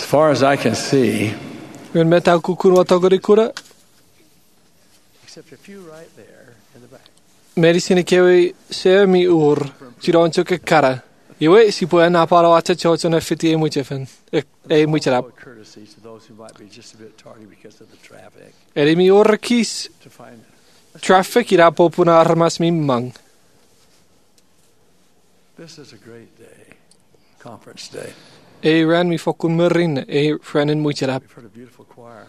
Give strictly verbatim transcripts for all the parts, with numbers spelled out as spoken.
far as I can see, Yun me tau kukuru atogori kura. except a few right there in the back. Medicine kewe se mi ur. Jiron chuka kara. Iwe si po na para wata chocho na fiti e muchefen. E mucherap. Show courtesy to those who might be just a bit tardy because of the traffic Eri mi ur kis to find traffic ira popuna armas mi mang. this is a great day, conference day. E ran mi fokun merin e frenin mucherap. We've heard a beautiful choir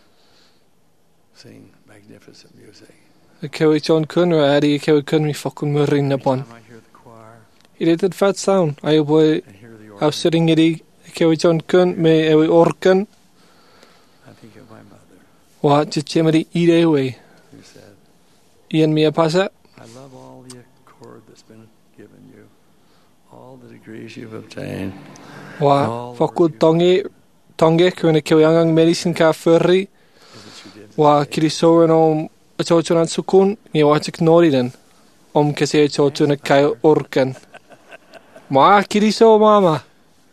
sing magnificent music. Kewe chon kun ra adi kewe kun mi fokun merin na pon. Time I hear the choir It did fat sound. I boy and hear the I organ, was sitting iri kewe chon kun me e orkan. I think of my mother Wa chichemari ire we. who said, Ian mi apasa. I love all the accord that's been given you, all the degrees you've obtained. Wa fokul tonge tonge kuna kewe angang medicine ka furri. that you did Wa kirisoren om a chochuran sukun. Ni wa chik noriden. Om kese chochuna kai orkan. Ma kiriso mama.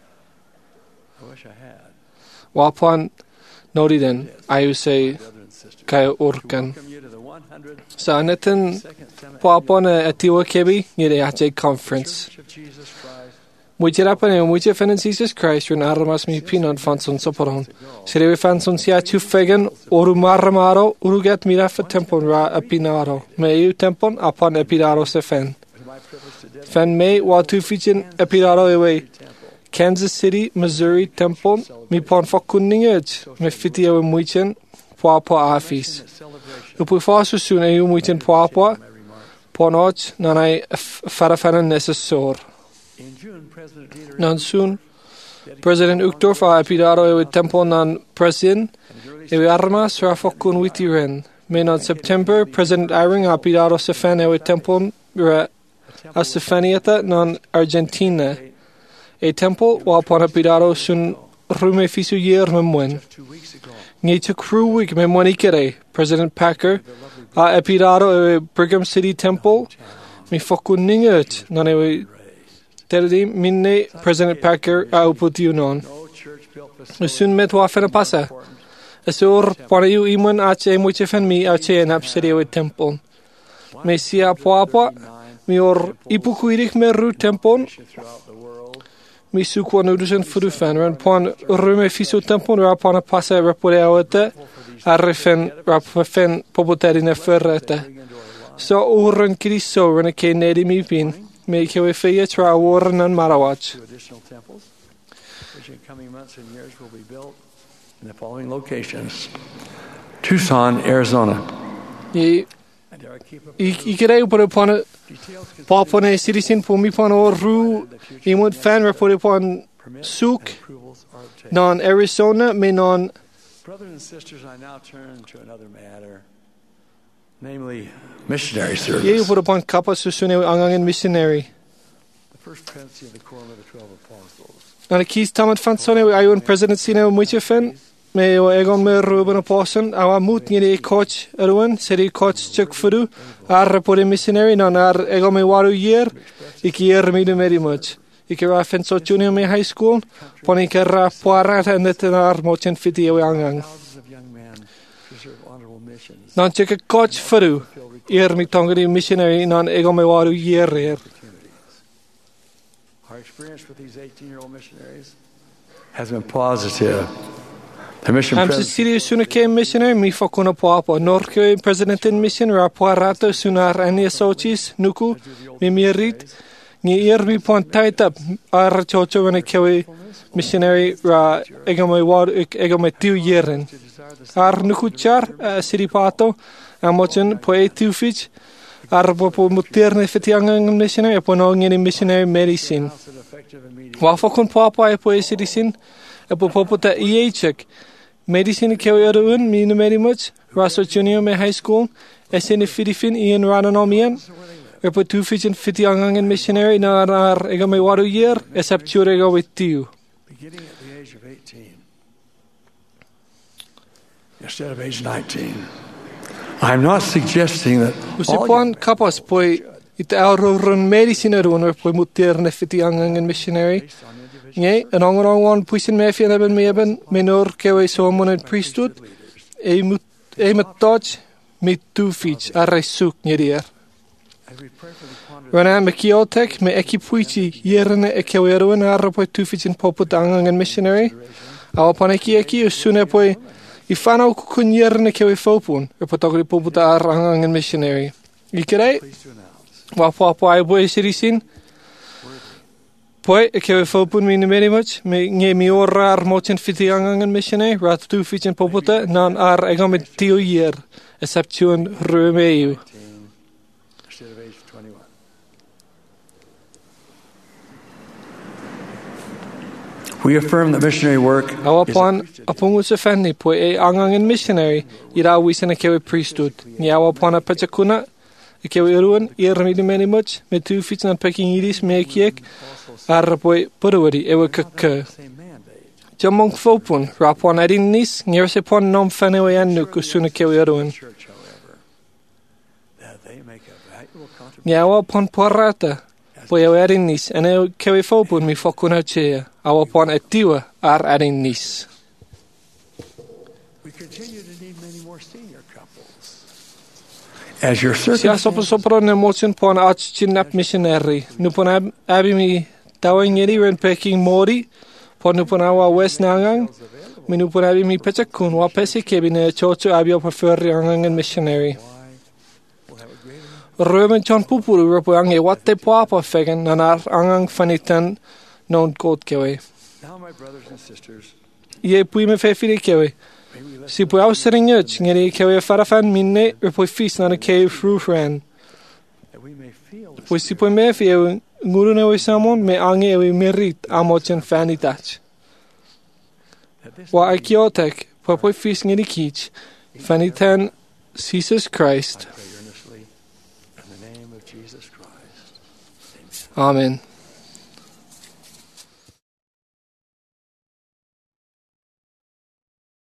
I wish I had. Wa pon noriden. I say Brother and sister, kai to orkan. welcome you to the one hundred Sa netin second Senate po apon a tiwa kebi ni de ache conference. Church of Jesus Christ. Muche rapan e muche fenen Jesus Christ run armas mi pinon fanson soporon. Sere fanson sia tu fegen oru marmaro uruget mira fa tempon ra apinaro. Me eu tempon apon epidaro se fen. It is my privilege to dedicate Fen me wa tu fichin epidaro ewe. the temple. Kansas City, Missouri tempon mi pon fokunninget. Me fiti ewe muchen po po afis. That celebration Upu fasu sun e muchen po po my remarks. ponot nanai farafenen necessor. In June, President Dieter Non soon President Uchtdorf a epidaro ewe tempon nan presin ewe armas ra fokun witi ren. Men on September, President Iring a epidaro sefen ewe tempon ra a sefenieta non Argentina. E tempo wa pon epidaro sun rume fisu yer memwen. two weeks ago, Nge tu kruwig memwen ikere. President Packer a epidaro ewe Brigham City Temple mi fokun ninget non ewe terdi minne President Packer a uputiu non. no church built facility Sun met wa fena pasa. important Asur pona yu imun ache muche fen mi ache en apseri ewe tempon. Me sia po apa mi or ipukuirik me ru tempon throughout the world. mi sukwa nudusen fudu fen ren pon rume fiso tempon ra pona pasa rapore awete arre fen rap fen popoteri ne ferrete. So urren kriso ren ke nedi mi pin me kewe feia tra warren an marawach. Two additional temples, which in coming months and years will be built in the following locations: Tucson, Arizona. I And there are keep up i kireu por pona details Papone citizen po mi pon o ru imod fan report upon suk approvals are obtained. non Arizona me non Brothers and sisters, I now turn to another matter, namely missionary service. ye por upon kapa susune angangen missionary. The first presidency of the Quorum of the Twelve Apostles. Na kis tamat fan sone ayun president sine muche fen me o egon me ruben apostle awa mut ni coach erwen seri coach chuk fudu ar por missionary non ar egon me waru year ikier me de very much. Ikera fen so junior me high school poni kera poarat and netenar mochen fiti e angang. Thousands of young men to serve honorable missions. Non check a coach fudu er mi tongri missionary non egon me waru year er. Our experience with these eighteen-year-old missionaries has been positive. The mission Am se president siri suna ke missionary mi fokuna poapo norke president in mission ra poarato sunar ani sochis nuku mi mirit ni er mi pon taita ar chocho when kewe missionary ra egame wad egame tiu yeren ar nuku char siri pato amochen poe tiu fich ar po muterne fetiangang missionary po no ngeni missionary medicine is effective immediately. wa fokun poapo e poe citizen e po popota iechek medicine kewe erun mi no very much raso junior me high school esene fidifin ian rananomian e po tu fitchen fitiangang missionary na ar egame waru year except churego with you Beginning at the age of eighteen, instead of age nineteen. I'm not suggesting that all usipon kapas poi it auro run medicine erun e po muterne fitiangang missionary based on individual Nge, yn ongon ongon pwysyn mefi yn ebyn mi ebyn, menor kewe so mon yn priesthood, e mytod mi dwfid ar reiswg nid Rwy'n am y Geotech, me eki pwysi hierne e kewe erwyn ar y pwy dwfid yn popod angang yn missionary. A pan eki eki y sŵn e pwy i fanaw cwcwn hierne kewe ffopwn, y pwydogri popod ar angang yn missionary. I gyrau, wa po po ai bwy syri sy'n. Pwy, y kewe ffopwn mi'n ymwneud mwch, me nge mi ora ar motin ffiti angang yn missionary, rhaid dwfid yn popod na'n ar egom y dio hier, y septiwn rhywm eiw. We affirm that missionary work Awa is pan apungu sa fenni pwy e angang yn missionary i rawis yn y kewe priesthood. Ni awa pan a pachakuna y kewe irwan i rhaid i meni mwch me tu ffit na'n peking iris me kiek ar pwy bwrwari ewe kaka. Jamong fopun ra pan edin nis ngir se pan nom fenni we ennu kusuna kewe irwan. Ni awa pan porrata pwy ewe edin nis en e kewe fopun mi fokun au chea. Awa pan e diwa ar edin nis. we continue to need many more senior couples. As your Sia sopo circumstances sopo ne motion pan ach chinap missionary. Nu pan ab abi mi tawang yeri ren peking mori. Pan nu pan awa west nangang. Mi nu pan abi mi pechakun wa pesi kebi ne chocho abi o prefer yangang and missionary. Römen John Pupuru rapo ang e wat te papa fegen nanar angang fanitan non god kewe. now, my brothers and sisters, Ie pui me fe fili kewe. may we Si pui au seringyach ngeri kewe farafan minne rapo fis na kewe frufran. that we may feel the Pui si pui me fi ewe nguru ne we samon me ange ewe merit amochen fanitach. that this Wa akiotek pui pui fis ngeri kich fanitan Jesus Christ. I pray earnestly in the name of Jesus Christ. Amen.